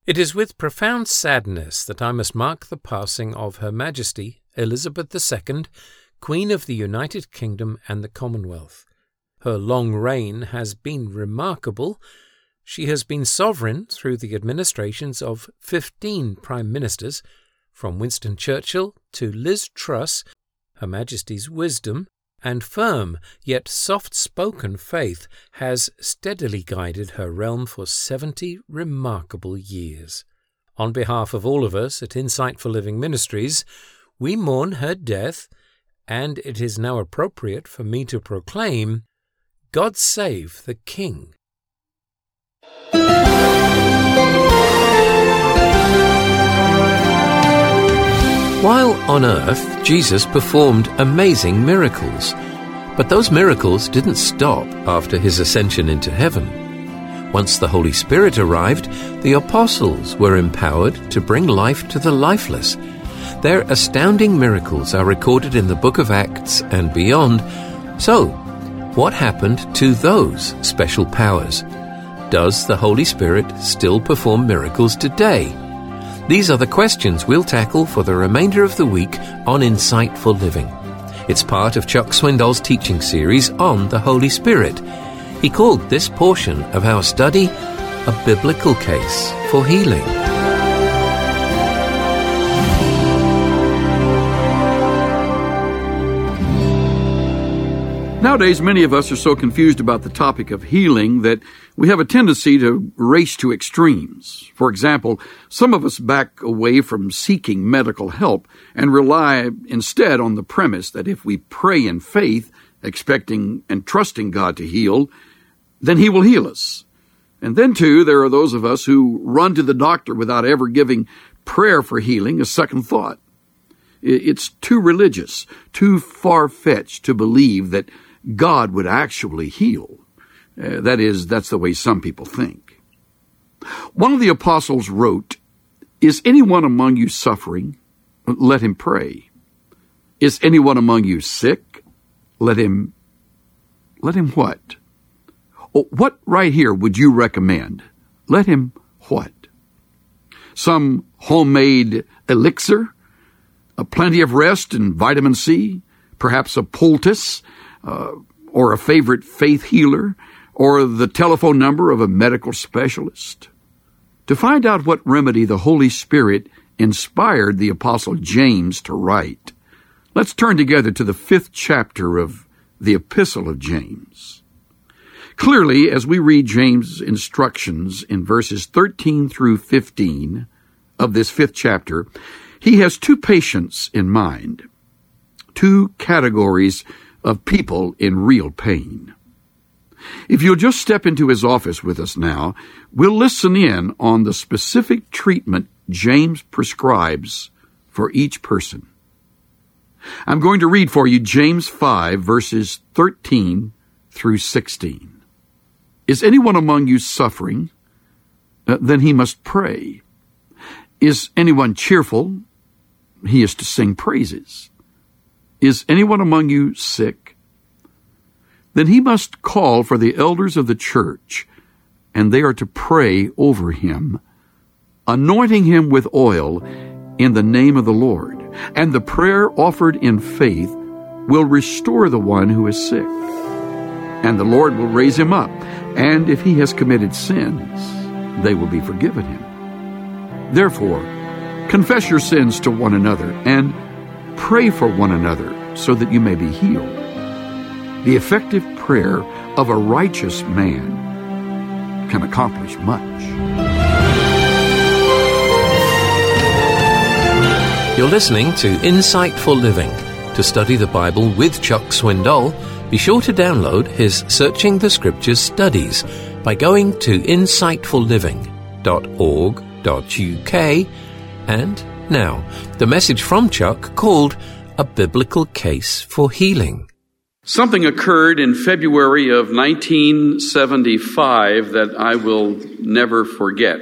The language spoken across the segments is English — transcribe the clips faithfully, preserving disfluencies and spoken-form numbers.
It is with profound sadness that I must mark the passing of Her Majesty Elizabeth the Second, Queen of the United Kingdom and the Commonwealth. Her long reign has been remarkable. She has been sovereign through the administrations of fifteen Prime Ministers, from Winston Churchill to Liz Truss. Her Majesty's wisdom and firm yet soft-spoken faith has steadily guided her realm for seventy remarkable years. On behalf of all of us at Insight for Living Ministries, we mourn her death, and it is now appropriate for me to proclaim, God save the King. While on earth, Jesus performed amazing miracles. But those miracles didn't stop after his ascension into heaven. Once the Holy Spirit arrived, the apostles were empowered to bring life to the lifeless. Their astounding miracles are recorded in the book of Acts and beyond. So, what happened to those special powers? Does the Holy Spirit still perform miracles today? These are the questions we'll tackle for the remainder of the week on Insight for Living. It's part of Chuck Swindoll's teaching series on the Holy Spirit. He called this portion of our study a biblical case for healing. Nowadays, many of us are so confused about the topic of healing that we have a tendency to race to extremes. For example, some of us back away from seeking medical help and rely instead on the premise that if we pray in faith, expecting and trusting God to heal, then He will heal us. And then, too, there are those of us who run to the doctor without ever giving prayer for healing a second thought. It's too religious, too far-fetched to believe that God would actually heal. Uh, that is, that's the way some people think. One of the apostles wrote, "Is anyone among you suffering? Let him pray. Is anyone among you sick? Let him, let him what? Oh, what right here would you recommend? Let him what? Some homemade elixir? A plenty of rest and vitamin C? Perhaps a poultice? Uh, or a favorite faith healer, or the telephone number of a medical specialist?" To find out what remedy the Holy Spirit inspired the Apostle James to write, let's turn together to the fifth chapter of the Epistle of James. Clearly, as we read James' instructions in verses thirteen through fifteen of this fifth chapter, he has two patients in mind, two categories of people in real pain. If you'll just step into his office with us now, we'll listen in on the specific treatment James prescribes for each person. I'm going to read for you James five, verses thirteen through sixteen. Is anyone among you suffering? Uh, then he must pray. Is anyone cheerful? He is to sing praises. Is anyone among you sick? Then he must call for the elders of the church, and they are to pray over him, anointing him with oil in the name of the Lord. And the prayer offered in faith will restore the one who is sick. And the Lord will raise him up, and if he has committed sins, they will be forgiven him. Therefore, confess your sins to one another, and pray for one another so that you may be healed. The effective prayer of a righteous man can accomplish much. You're listening to Insight for Living. To study the Bible with Chuck Swindoll, be sure to download his Searching the Scriptures studies by going to insight for living dot org dot U K. And now, the message from Chuck called A Biblical Case for Healing. Something occurred in February of nineteen seventy-five that I will never forget.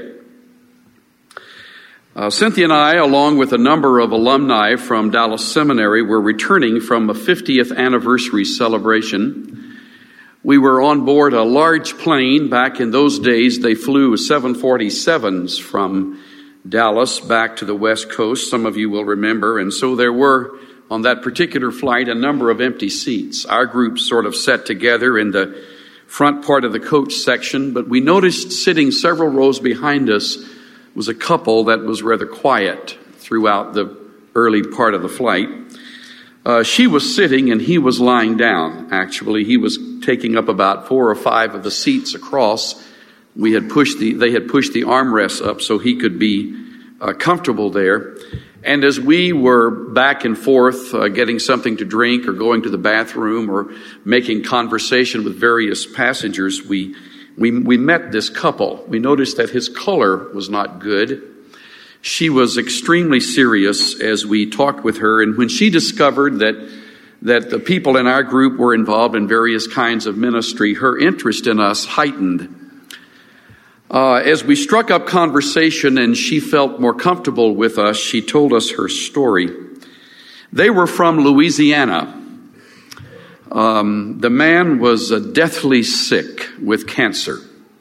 Uh, Cynthia and I, along with a number of alumni from Dallas Seminary, were returning from a fiftieth anniversary celebration We were on board a large plane. Back in those days, they flew seven forty-sevens from Dallas back to the West Coast. Some of you will remember. And so there were, on that particular flight, a number of empty seats. Our group sort of sat together in the front part of the coach section, but we noticed sitting several rows behind us was a couple that was rather quiet throughout the early part of the flight. Uh, she was sitting and he was lying down, actually. He was taking up about four or five of the seats across. We had pushed the, they had pushed the armrests up so he could be uh, comfortable there. And as we were back and forth uh, getting something to drink or going to the bathroom or making conversation with various passengers, we, we, we met this couple. We noticed that his color was not good. She was extremely serious as we talked with her, and when she discovered that that the people in our group were involved in various kinds of ministry, her interest in us heightened. Uh, as we struck up conversation and she felt more comfortable with us, she told us her story. They were from Louisiana. Um, the man was uh, deathly sick with cancer.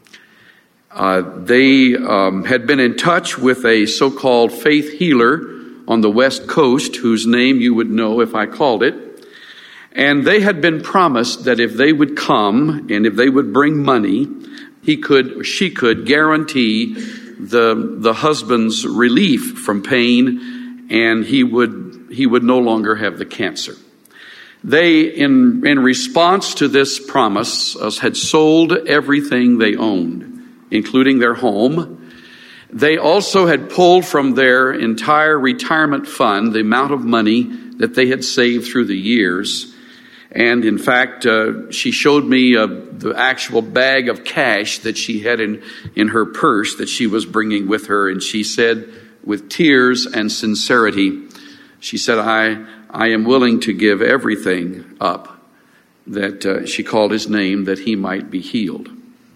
Uh, they um, had been in touch with a so-called faith healer on the West Coast, whose name you would know if I called it. And they had been promised that if they would come and if they would bring money, he could, or she could guarantee the the husband's relief from pain, and he would he would no longer have the cancer. They, in in response to this promise, uh, had sold everything they owned, including their home. They also had pulled from their entire retirement fund the amount of money that they had saved through the years. And in fact, uh, she showed me uh, the actual bag of cash that she had in, in her purse that she was bringing with her. And she said, with tears and sincerity, she said, I, I am willing to give everything up, that uh, she called his name, that he might be healed.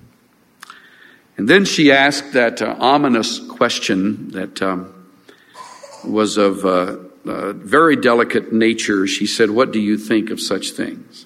And then she asked that uh, ominous question that um, was of uh, uh, very delicate nature. She said, what do you think of such things?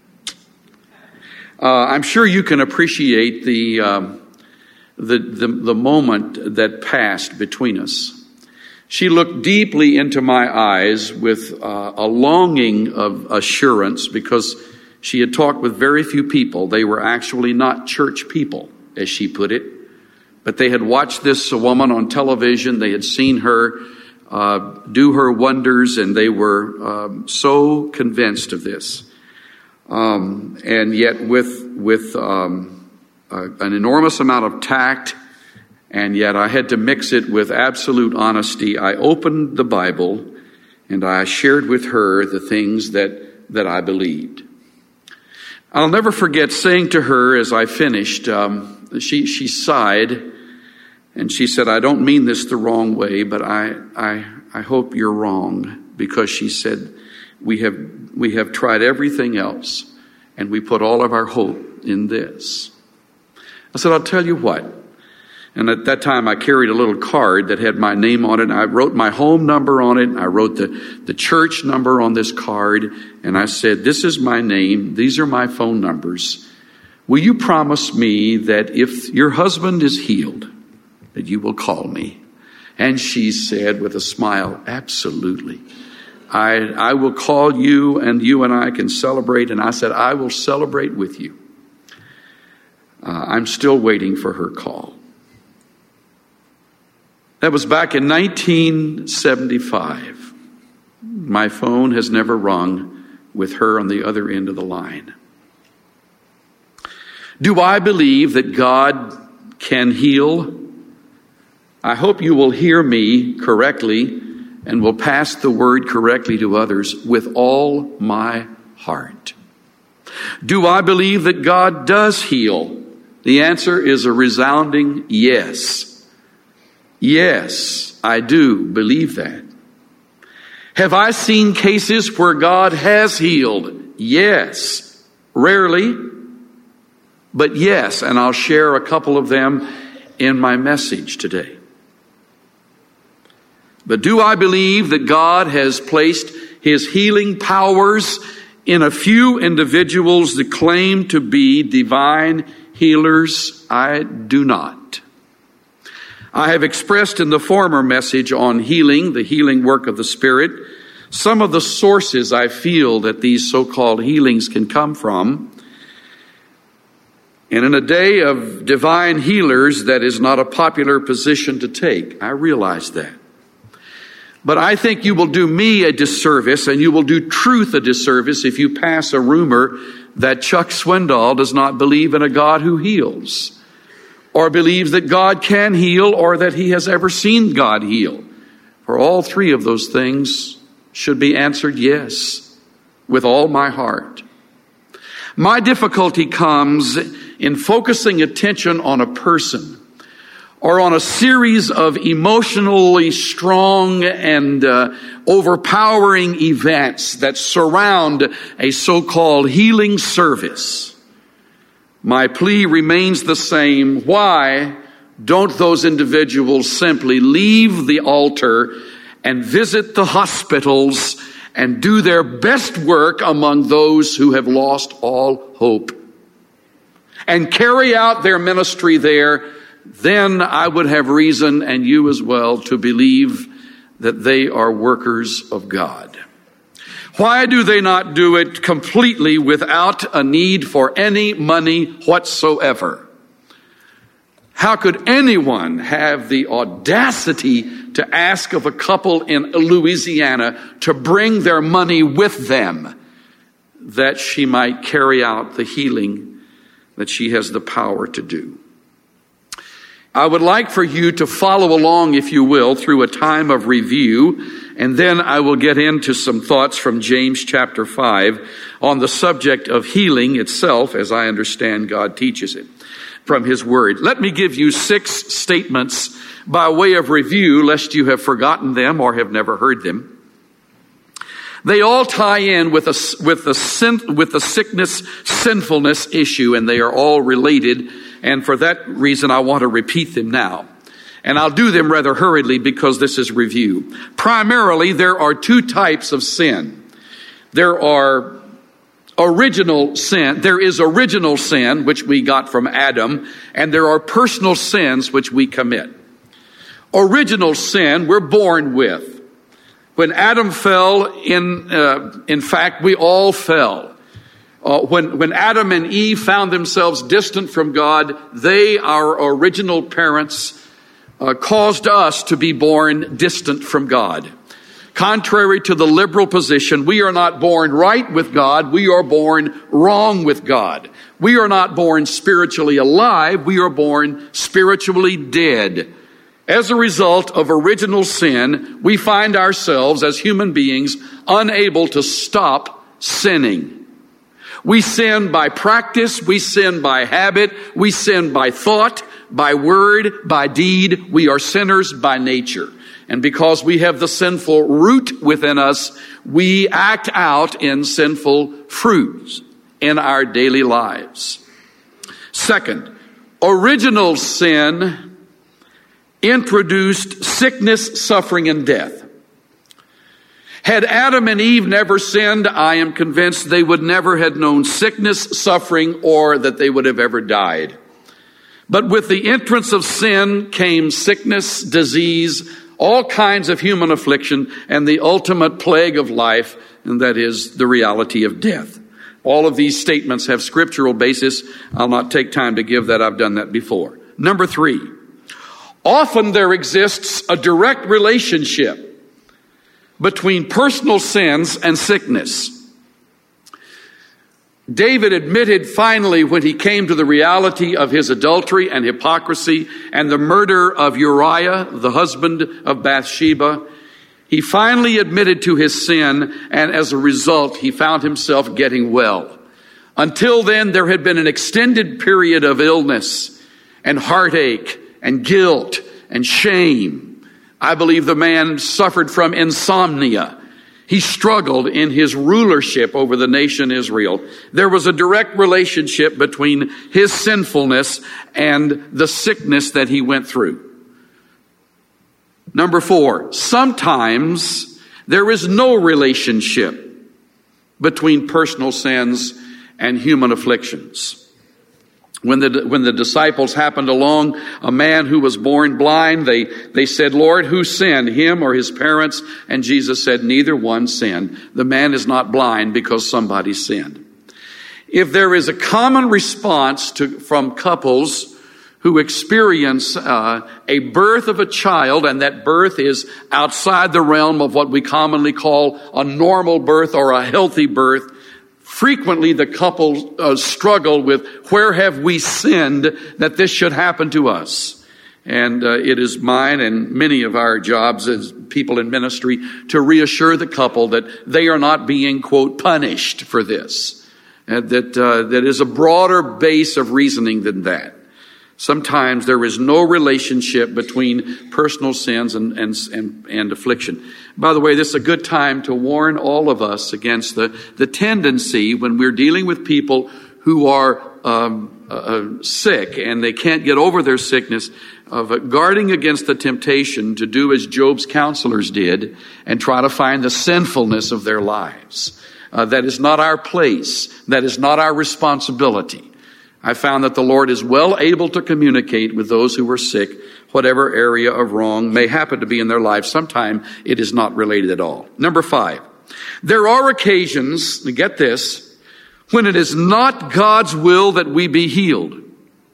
Uh, I'm sure you can appreciate the, um, the, the, the moment that passed between us. She looked deeply into my eyes with uh, a longing of assurance, because she had talked with very few people. They were actually not church people, as she put it, but they had watched this woman on television. They had seen her uh, do her wonders, and they were um, so convinced of this. Um, and yet with with um, uh, an enormous amount of tact, and yet I had to mix it with absolute honesty, I opened the Bible and I shared with her the things that, that I believed. I'll never forget saying to her as I finished, um, she, she sighed and she said, I don't mean this the wrong way, but I, I, I hope you're wrong, because she said, we have, we have tried everything else and we put all of our hope in this. I said, I'll tell you what. And at that time, I carried a little card that had my name on it. And I wrote my home number on it. I wrote the, the church number on this card. And I said, this is my name. These are my phone numbers. Will you promise me that if your husband is healed, that you will call me? And she said with a smile, absolutely. I, I will call you, and you and I can celebrate. And I said, I will celebrate with you. Uh, I'm still waiting for her call. That was back in nineteen seventy-five. My phone has never rung with her on the other end of the line. Do I believe that God can heal? I hope you will hear me correctly and will pass the word correctly to others with all my heart. Do I believe that God does heal? The answer is a resounding yes. Yes, I do believe that. Have I seen cases where God has healed? Yes. Rarely, but yes, and I'll share a couple of them in my message today. But do I believe that God has placed his healing powers in a few individuals that claim to be divine healers. I do not. I have expressed in the former message on healing, the healing work of the Spirit, some of the sources I feel that these so-called healings can come from. And in a day of divine healers, that is not a popular position to take. I realize that. But I think you will do me a disservice and you will do truth a disservice if you pass a rumor that Chuck Swindoll does not believe in a God who heals, or believes that God can heal, or that he has ever seen God heal. For all three of those things should be answered yes, with all my heart. My difficulty comes in focusing attention on a person or on a series of emotionally strong and uh, overpowering events that surround a so-called healing service. My plea remains the same. Why don't those individuals simply leave the altar and visit the hospitals and do their best work among those who have lost all hope and carry out their ministry there? Then I would have reason, and you as well, to believe that they are workers of God. Why do they not do it completely without a need for any money whatsoever? How could anyone have the audacity to ask of a couple in Louisiana to bring their money with them that she might carry out the healing that she has the power to do? I would like for you to follow along, if you will, through a time of review, and then I will get into some thoughts from James chapter five on the subject of healing itself, as I understand God teaches it from his word. Let me give you six statements by way of review, lest you have forgotten them or have never heard them. They all tie in with a, with the sin, with the sickness, sinfulness issue, and they are all related. And for that reason, I want to repeat them now. And I'll do them rather hurriedly because this is review. Primarily, there are two types of sin. There are original sin. There is original sin, which we got from Adam, and there are personal sins which we commit. Original sin, we're born with. When Adam fell, in uh, in fact, we all fell. Uh, when, when Adam and Eve found themselves distant from God, they, our original parents, uh, caused us to be born distant from God. Contrary to the liberal position, we are not born right with God. We are born wrong with God. We are not born spiritually alive. We are born spiritually dead. As a result of original sin, we find ourselves as human beings unable to stop sinning. We sin by practice, we sin by habit, we sin by thought, by word, by deed. We are sinners by nature. And because we have the sinful root within us, we act out in sinful fruits in our daily lives. Second, original sin introduced sickness, suffering, and death. Had Adam and Eve never sinned, I am convinced they would never have known sickness, suffering, or that they would have ever died. But with the entrance of sin came sickness, disease, all kinds of human affliction, and the ultimate plague of life, and that is the reality of death. All of these statements have scriptural basis. I'll not take time to give that. I've done that before. Number three, often there exists a direct relationship between personal sins and sickness. David admitted finally when he came to the reality of his adultery and hypocrisy and the murder of Uriah, the husband of Bathsheba, he finally admitted to his sin, and as a result, he found himself getting well. Until then, there had been an extended period of illness and heartache and guilt and shame. I believe the man suffered from insomnia. He struggled in his rulership over the nation Israel. There was a direct relationship between his sinfulness and the sickness that he went through. Number four, sometimes there is no relationship between personal sins and human afflictions. When the, when the disciples happened along a man who was born blind, they, they said, Lord, who sinned, him or his parents? And Jesus said, neither one sinned. The man is not blind because somebody sinned. If there is a common response to, from couples who experience uh, a birth of a child, and that birth is outside the realm of what we commonly call a normal birth or a healthy birth, frequently the couple uh, struggle with, where have we sinned that this should happen to us? And uh, it is mine and many of our jobs as people in ministry to reassure the couple that they are not being, quote, punished for this. And that uh, that is a broader base of reasoning than that. Sometimes there is no relationship between personal sins and, and, and, and affliction. By the way, this is a good time to warn all of us against the, the tendency when we're dealing with people who are um, uh, sick and they can't get over their sickness, of uh, guarding against the temptation to do as Job's counselors did and try to find the sinfulness of their lives. Uh, that is not our place. That is not our responsibility. I found that the Lord is well able to communicate with those who are sick, whatever area of wrong may happen to be in their life. Sometimes it is not related at all. Number five, there are occasions, get this, when it is not God's will that we be healed.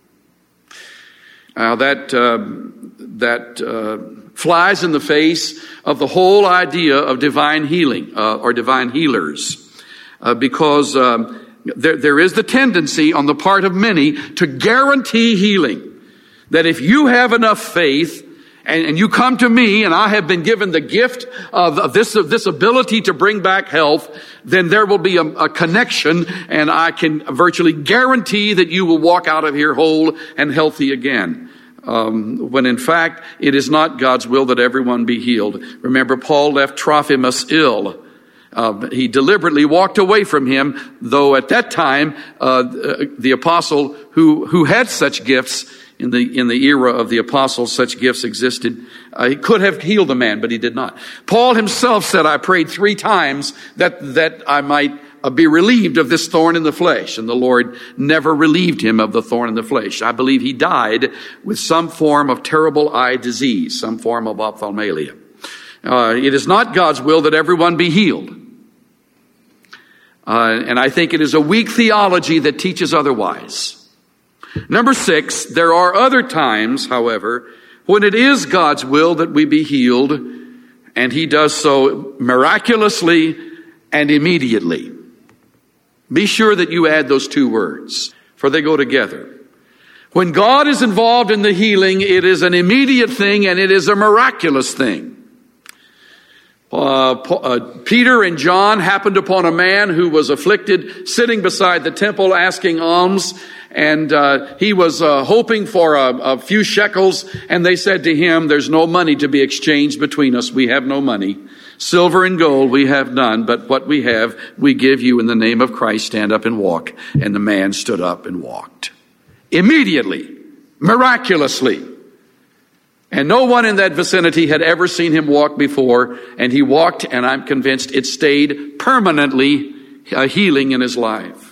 Now that, uh, that uh, flies in the face of the whole idea of divine healing uh, or divine healers. Uh, because um, there, there is the tendency on the part of many to guarantee healing. That if you have enough faith and, and you come to me and I have been given the gift of, of this of this ability to bring back health, then there will be a, a connection and I can virtually guarantee that you will walk out of here whole and healthy again. Um, when in fact it is not God's will that everyone be healed. Remember, Paul left Trophimus ill. Uh, he deliberately walked away from him, though at that time uh, the apostle who who had such gifts in the in the era of the apostles, such gifts existed. Uh, he could have healed the man, but he did not. Paul himself said, "I prayed three times that that I might uh, be relieved of this thorn in the flesh," and the Lord never relieved him of the thorn in the flesh. I believe he died with some form of terrible eye disease, some form of ophthalmia. Uh, it is not God's will that everyone be healed. Uh, and I think it is a weak theology that teaches otherwise. Number six, there are other times, however, when it is God's will that we be healed, and he does so miraculously and immediately. Be sure that you add those two words, for they go together. When God is involved in the healing, it is an immediate thing and it is a miraculous thing. Uh, uh, Peter and John happened upon a man who was afflicted, sitting beside the temple asking alms, and uh, he was uh, hoping for a, a few shekels, and they said to him, "There's no money to be exchanged between us. We have no money. Silver and gold we have none, but what we have we give you in the name of Christ. Stand up and walk." And the man stood up and walked. Immediately, miraculously. And no one in that vicinity had ever seen him walk before. And he walked, and I'm convinced it stayed permanently a healing in his life.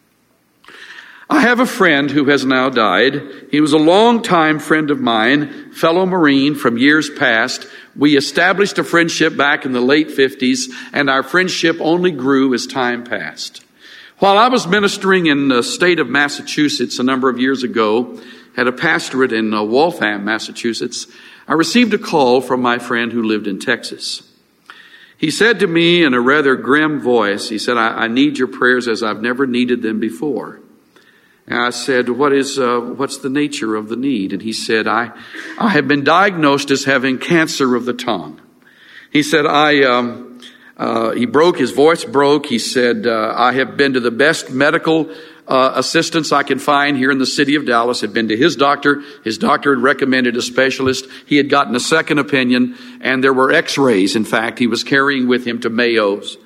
I have a friend who has now died. He was a long-time friend of mine, fellow Marine from years past. We established a friendship back in the late fifties, and our friendship only grew as time passed. While I was ministering in the state of Massachusetts a number of years ago, had a pastorate in uh, Waltham, Massachusetts, I received a call from my friend who lived in Texas. He said to me in a rather grim voice, he said, I, I need your prayers as I've never needed them before. And I said, what is, uh, what's the nature of the need? And he said, I, I have been diagnosed as having cancer of the tongue. He said, I, um, uh, he broke, his voice broke. He said, uh, I have been to the best medical Uh, assistance I can find here in the city of Dallas. Had been to his doctor. His doctor had recommended a specialist. He had gotten a second opinion, and there were x-rays. In fact, he was carrying with him to Mayo's.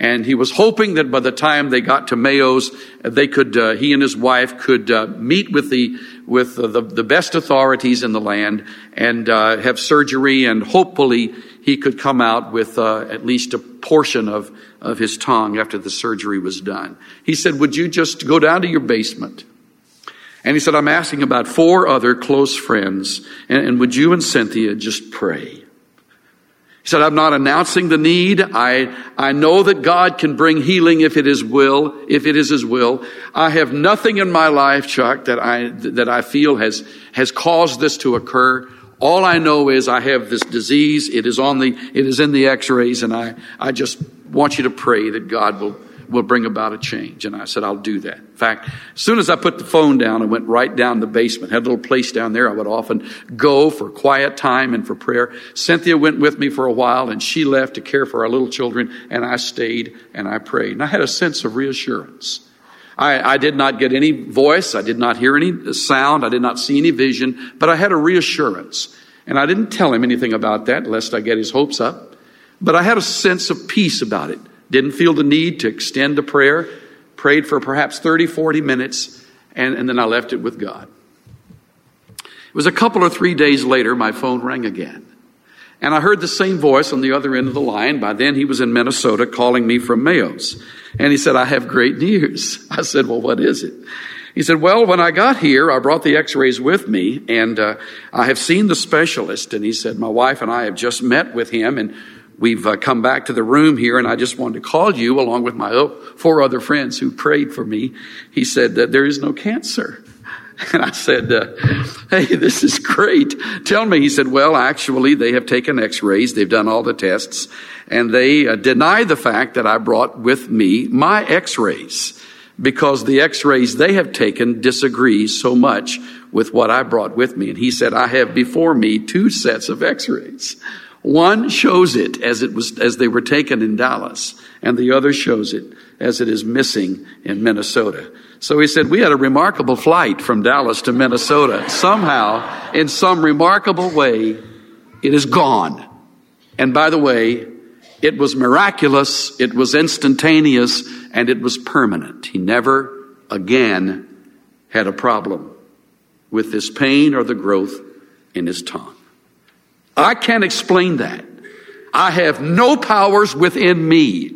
And he was hoping that by the time they got to Mayo's, they could, uh, he and his wife could uh, meet with the with the, the best authorities in the land and uh, have surgery, and hopefully he could come out with uh, at least a portion of, of his tongue after the surgery was done. He said, would you just go down to your basement? And he said, I'm asking about four other close friends, and, and would you and Cynthia just pray? He said, I'm not announcing the need. I, I know that God can bring healing if it is will, if it is his will. I have nothing in my life, Chuck, that I, that I feel has, has caused this to occur. All I know is I have this disease. It is on the, it is in the x-rays, and I, I just want you to pray that God will, will bring about a change. And I said, I'll do that. In fact, as soon as I put the phone down, I went right down the basement. Had a little place down there I would often go for quiet time and for prayer. Cynthia went with me for a while, and she left to care for our little children, and I stayed and I prayed. And I had a sense of reassurance. I, I did not get any voice. I did not hear any sound. I did not see any vision, but I had a reassurance. And I didn't tell him anything about that, lest I get his hopes up. But I had a sense of peace about it. Didn't feel the need to extend a prayer. Prayed for perhaps thirty, forty minutes, and, and then I left it with God. It was a couple or three days later, my phone rang again. And I heard the same voice on the other end of the line. By then, he was in Minnesota calling me from Mayo's. And he said, I have great news. I said, well, what is it? He said, well, when I got here, I brought the x-rays with me, and uh, I have seen the specialist. And he said, my wife and I have just met with him, and we've uh, come back to the room here, and I just wanted to call you along with my four other friends who prayed for me. He said that there is no cancer. And I said, uh, hey, this is great. Tell me. He said, well, actually, they have taken x-rays. They've done all the tests, and they uh, deny the fact that I brought with me my x-rays, because the x-rays they have taken disagree so much with what I brought with me. And he said, I have before me two sets of x-rays. One shows it as it was, as they were taken in Dallas, and the other shows it as it is missing in Minnesota. So he said, we had a remarkable flight from Dallas to Minnesota. Somehow, in some remarkable way, it is gone. And by the way, it was miraculous, it was instantaneous, and it was permanent. He never again had a problem with this pain or the growth in his tongue. I can't explain that. I have no powers within me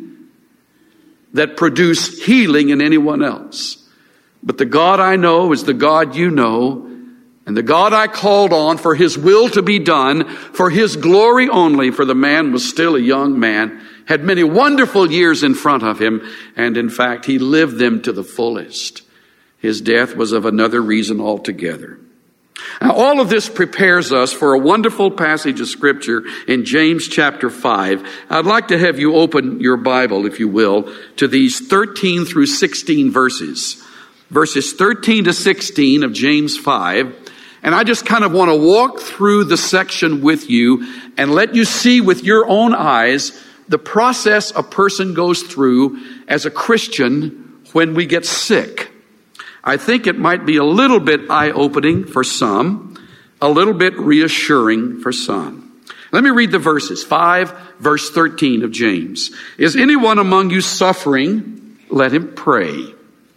that produce healing in anyone else. But the God I know is the God you know, and the God I called on for his will to be done, for his glory only, for the man was still a young man, had many wonderful years in front of him, and in fact, he lived them to the fullest. His death was of another reason altogether. Now, all of this prepares us for a wonderful passage of Scripture in James chapter five. I'd like to have you open your Bible, if you will, to these thirteen through sixteen verses. Verses thirteen to sixteen of James five. And I just kind of want to walk through the section with you and let you see with your own eyes the process a person goes through as a Christian when we get sick. I think it might be a little bit eye-opening for some, a little bit reassuring for some. Let me read the verses. five, verse thirteen of James. Is anyone among you suffering? Let him pray.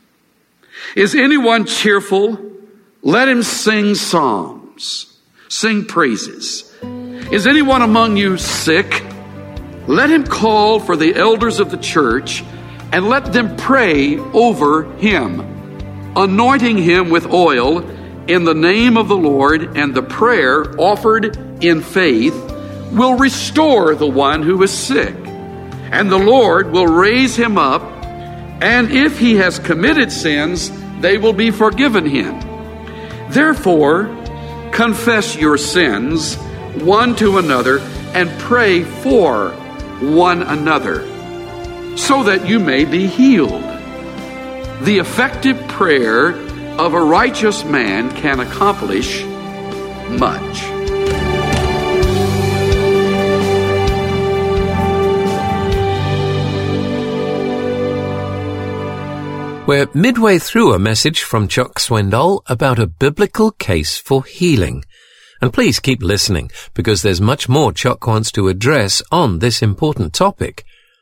Is anyone cheerful? Let him sing psalms, sing praises. Is anyone among you sick? Let him call for the elders of the church and let them pray over him, anointing him with oil in the name of the Lord, and the prayer offered in faith will restore the one who is sick, and the Lord will raise him up, and if he has committed sins, they will be forgiven him. Therefore, confess your sins one to another and pray for one another so that you may be healed. The effective prayer of a righteous man can accomplish much. We're midway through a message from Chuck Swindoll about a biblical case for healing. And please keep listening, because there's much more Chuck wants to address on this important topic.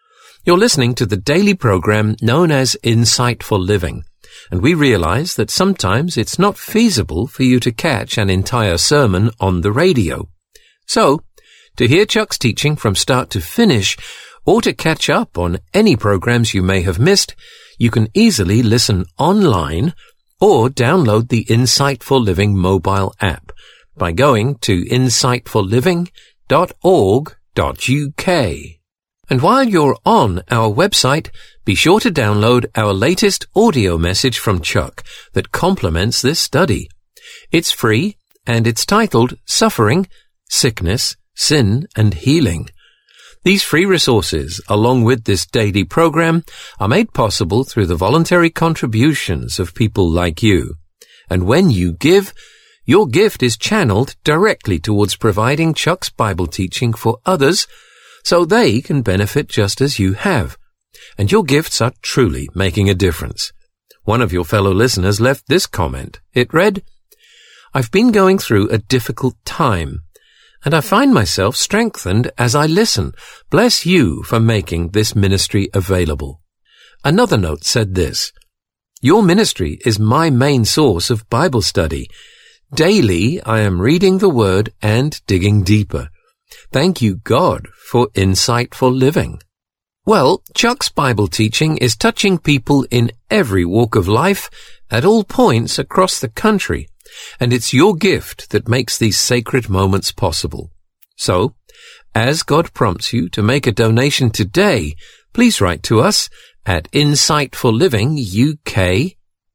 You're listening to the daily program known as Insightful Living, and we realize that sometimes it's not feasible for you to catch an entire sermon on the radio. So, to hear Chuck's teaching from start to finish, or to catch up on any programs you may have missed, you can easily listen online or download the Insightful Living mobile app by going to insightful living dot org dot U K. And while you're on our website, be sure to download our latest audio message from Chuck that complements this study. It's free, and it's titled Suffering, Sickness, Sin, and Healing. These free resources, along with this daily program, are made possible through the voluntary contributions of people like you. And when you give, your gift is channeled directly towards providing Chuck's Bible teaching for others, so they can benefit just as you have. And your gifts are truly making a difference. One of your fellow listeners left this comment. It read, "I've been going through a difficult time, and I find myself strengthened as I listen. Bless you for making this ministry available." Another note said this, "Your ministry is my main source of Bible study. Daily I am reading the Word and digging deeper. Thank you, God, for insightful living." Well, Chuck's Bible teaching is touching people in every walk of life at all points across the country, and it's your gift that makes these sacred moments possible. So, as God prompts you to make a donation today, please write to us at Insightful Living U K,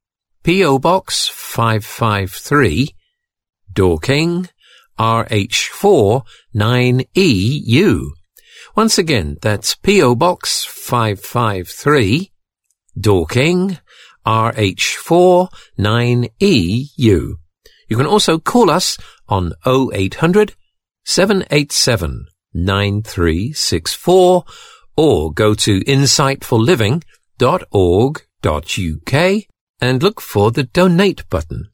P O Box five five three, Dorking, R H four nine E U. Once again, that's P O Box five five three, Dorking, R H four nine E U. You can also call us on oh eight hundred, seven eight seven, nine three six four or go to insightful living dot org dot U K and look for the donate button.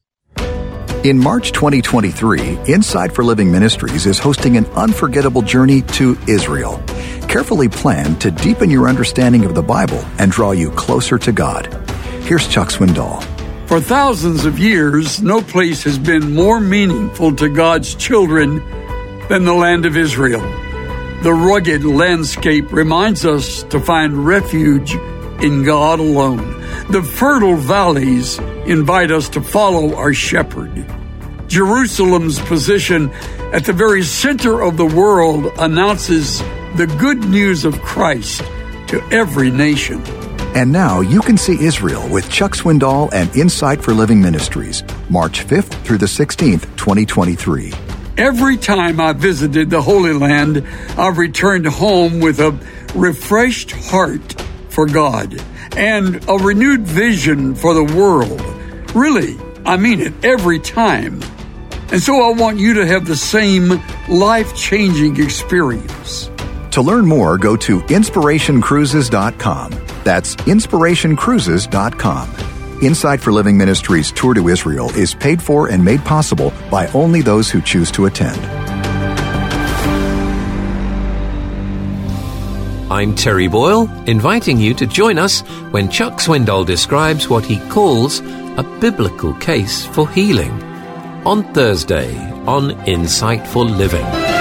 In March twenty twenty-three, Insight for Living Ministries is hosting an unforgettable journey to Israel, carefully planned to deepen your understanding of the Bible and draw you closer to God. Here's Chuck Swindoll. For thousands of years, no place has been more meaningful to God's children than the land of Israel. The rugged landscape reminds us to find refuge in God alone. The fertile valleys invite us to follow our shepherd. Jerusalem's position at the very center of the world announces the good news of Christ to every nation. And now you can see Israel with Chuck Swindoll and Insight for Living Ministries, March fifth through the sixteenth, twenty twenty-three. Every time I visited the Holy Land, I've returned home with a refreshed heart for God and a renewed vision for the world. Really, I mean it every time. And so I want you to have the same life-changing experience. To learn more, go to inspiration cruises dot com. That's inspiration cruises dot com. Insight for Living Ministries' tour to Israel is paid for and made possible by only those who choose to attend. I'm Terry Boyle, inviting you to join us when Chuck Swindoll describes what he calls a biblical case for healing on Thursday on Insightful Living.